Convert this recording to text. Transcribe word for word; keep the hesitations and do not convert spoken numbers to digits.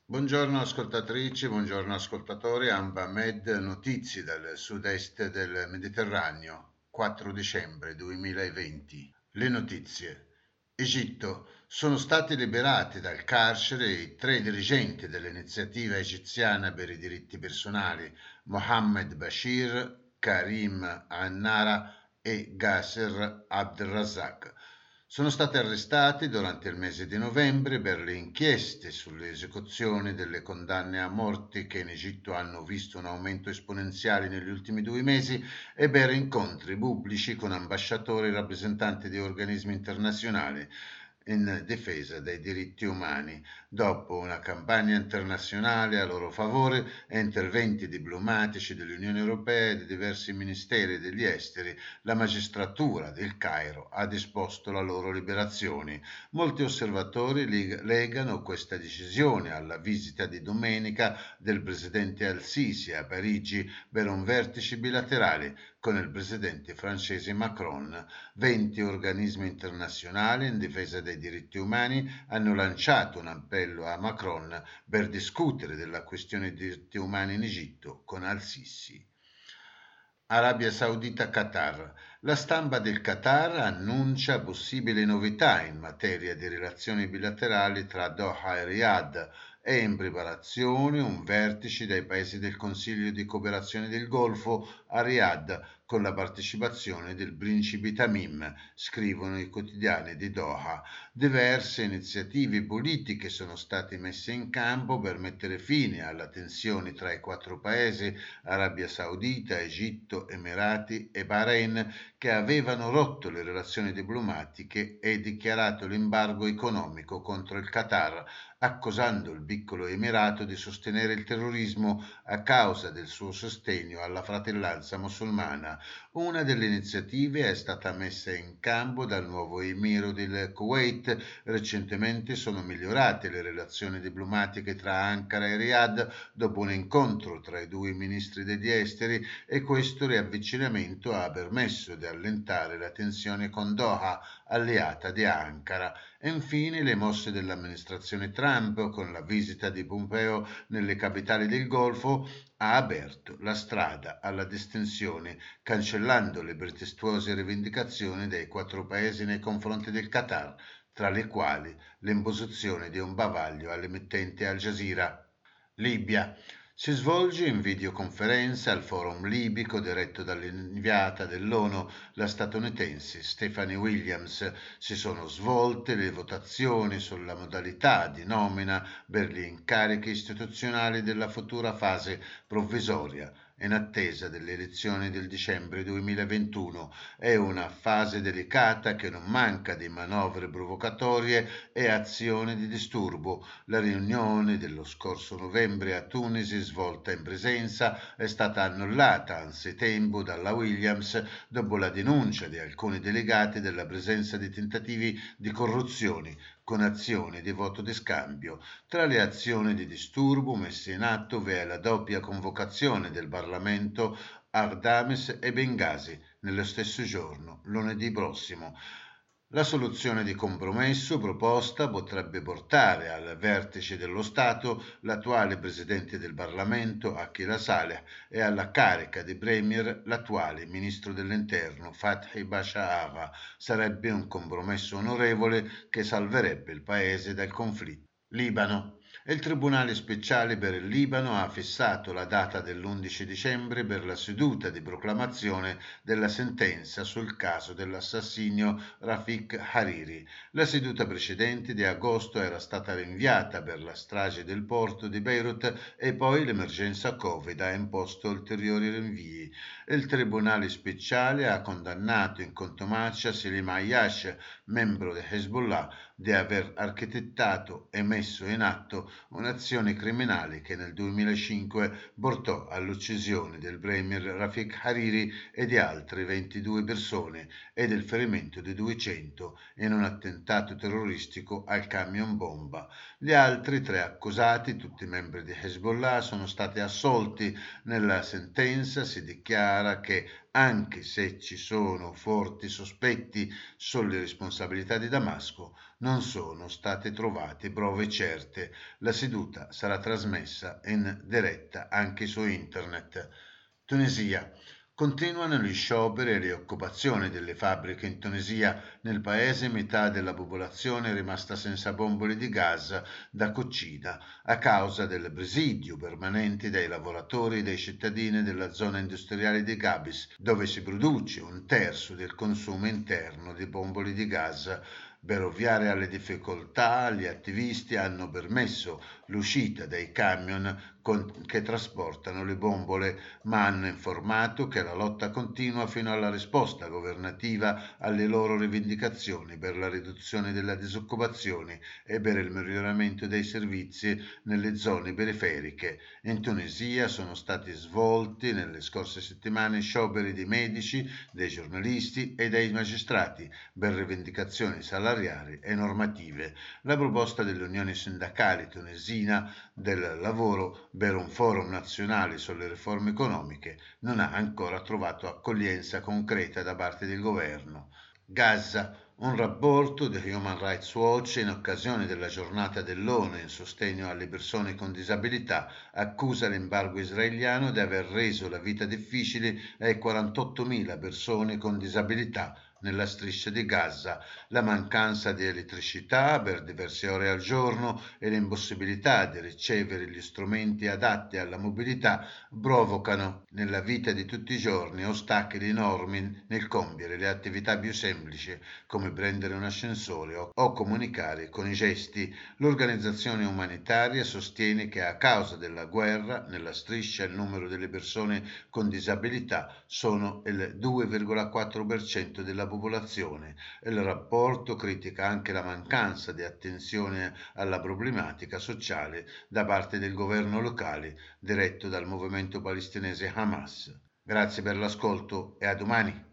Buongiorno ascoltatrici, buongiorno ascoltatori, Amba Med, notizie dal sud-est del Mediterraneo, quattro dicembre duemilaventi. Le notizie. Egitto. Sono stati liberati dal carcere i tre dirigenti dell'iniziativa egiziana per i diritti personali, Mohammed Bashir, Karim Annara e Gasser Abdelrazak. Sono stati arrestati durante il mese di novembre per le inchieste sulle esecuzioni delle condanne a morte che in Egitto hanno visto un aumento esponenziale negli ultimi due mesi e per incontri pubblici con ambasciatori e rappresentanti di organismi internazionali in difesa dei diritti umani, dopo una campagna internazionale a loro favore e interventi diplomatici dell'Unione Europea e di diversi ministeri degli esteri. La magistratura del Cairo ha disposto la loro liberazione. Molti osservatori legano questa decisione alla visita di domenica del presidente al-Sisi a Parigi per un vertice bilaterale con il presidente francese Macron. venti organismi internazionali in difesa dei diritti umani hanno lanciato un appello a Macron per discutere della questione dei diritti umani in Egitto con al-Sisi. Arabia Saudita-Qatar. La stampa del Qatar annuncia possibili novità in materia di relazioni bilaterali tra Doha e Riyadh. È in preparazione un vertice dai paesi del Consiglio di cooperazione del Golfo a Riyadh con la partecipazione del principe Tamim, scrivono i quotidiani di Doha. Diverse iniziative politiche sono state messe in campo per mettere fine alla tensione tra i quattro paesi, Arabia Saudita, Egitto, Emirati e Bahrain, che avevano rotto le relazioni diplomatiche e dichiarato l'embargo economico contro il Qatar, accusando il piccolo Emirato di sostenere il terrorismo a causa del suo sostegno alla fratellanza musulmana. Una delle iniziative è stata messa in campo dal nuovo emiro del Kuwait. Recentemente sono migliorate le relazioni diplomatiche tra Ankara e Riyadh dopo un incontro tra i due ministri degli esteri e questo riavvicinamento ha permesso di allentare la tensione con Doha, alleata di Ankara. E infine le mosse dell'amministrazione Trump con la visita di Pompeo nelle capitali del Golfo ha aperto la strada alla distensione, cancellando le pretestuose rivendicazioni dei quattro paesi nei confronti del Qatar, tra le quali l'imposizione di un bavaglio all'emittente Al Jazeera. Libia. Si svolge in videoconferenza al forum libico diretto dall'inviata dell'ONU, la statunitense Stephanie Williams. Si sono svolte le votazioni sulla modalità di nomina per gli incarichi istituzionali della futura fase provvisoria in attesa delle elezioni del dicembre duemilaventuno. È una fase delicata che non manca di manovre provocatorie e azioni di disturbo. La riunione dello scorso novembre a Tunisi, svolta in presenza, è stata annullata anzitempo dalla Williams dopo la denuncia di alcuni delegati della presenza di tentativi di corruzione con azioni di voto di scambio. Tra le azioni di disturbo messe in atto vi è la doppia convocazione del Parlamento a Dames e Bengasi nello stesso giorno, lunedì prossimo. La soluzione di compromesso proposta potrebbe portare al vertice dello Stato l'attuale Presidente del Parlamento, Akila Saleh, e alla carica di Premier l'attuale Ministro dell'Interno, Fathi Bashagha. Sarebbe un compromesso onorevole che salverebbe il paese dal conflitto. Libano. Il Tribunale speciale per il Libano ha fissato la data dell'undici dicembre per la seduta di proclamazione della sentenza sul caso dell'assassinio Rafik Hariri. La seduta precedente di agosto era stata rinviata per la strage del porto di Beirut e poi l'emergenza Covid ha imposto ulteriori rinvii. Il Tribunale speciale ha condannato in contumacia Selim Ayyash, membro di Hezbollah, di aver architettato e messo in atto un'azione criminale che nel duemilacinque portò all'uccisione del premier Rafik Hariri e di altre ventidue persone e del ferimento di duecento in un attentato terroristico al camion bomba. Gli altri tre accusati, tutti membri di Hezbollah, sono stati assolti. Nella sentenza si dichiara che anche se ci sono forti sospetti sulle responsabilità di Damasco, non sono state trovate prove certe. La seduta sarà trasmessa in diretta anche su internet. Tunisia. Continuano gli scioperi e le occupazioni delle fabbriche in Tunisia. Nel paese metà della popolazione è rimasta senza bombole di gas da cucina a causa del presidio permanente dei lavoratori e dei cittadini della zona industriale di Gabis, dove si produce un terzo del consumo interno di bombole di gas. Per ovviare alle difficoltà, gli attivisti hanno permesso l'uscita dei camion con, che trasportano le bombole, ma hanno informato che la lotta continua fino alla risposta governativa alle loro rivendicazioni per la riduzione della disoccupazione e per il miglioramento dei servizi nelle zone periferiche. In Tunisia sono stati svolti nelle scorse settimane scioperi di medici, dei giornalisti e dei magistrati per rivendicazioni salariali e normative. La proposta dell'Unione Sindacale Tunisina del Lavoro per un forum nazionale sulle riforme economiche non ha ancora trovato accoglienza concreta da parte del governo. Gaza. Un rapporto di Human Rights Watch in occasione della giornata dell'ONU in sostegno alle persone con disabilità accusa l'embargo israeliano di aver reso la vita difficile ai quarantottomila persone con disabilità nella striscia di Gaza. La mancanza di elettricità per diverse ore al giorno e l'impossibilità di ricevere gli strumenti adatti alla mobilità provocano nella vita di tutti i giorni ostacoli enormi nel compiere le attività più semplici come prendere un ascensore o, o comunicare con i gesti. L'organizzazione umanitaria sostiene che a causa della guerra nella striscia il numero delle persone con disabilità sono il due virgola quattro per cento della popolazione. Il rapporto critica anche la mancanza di attenzione alla problematica sociale da parte del governo locale diretto dal movimento palestinese Hamas. Grazie per l'ascolto e a domani.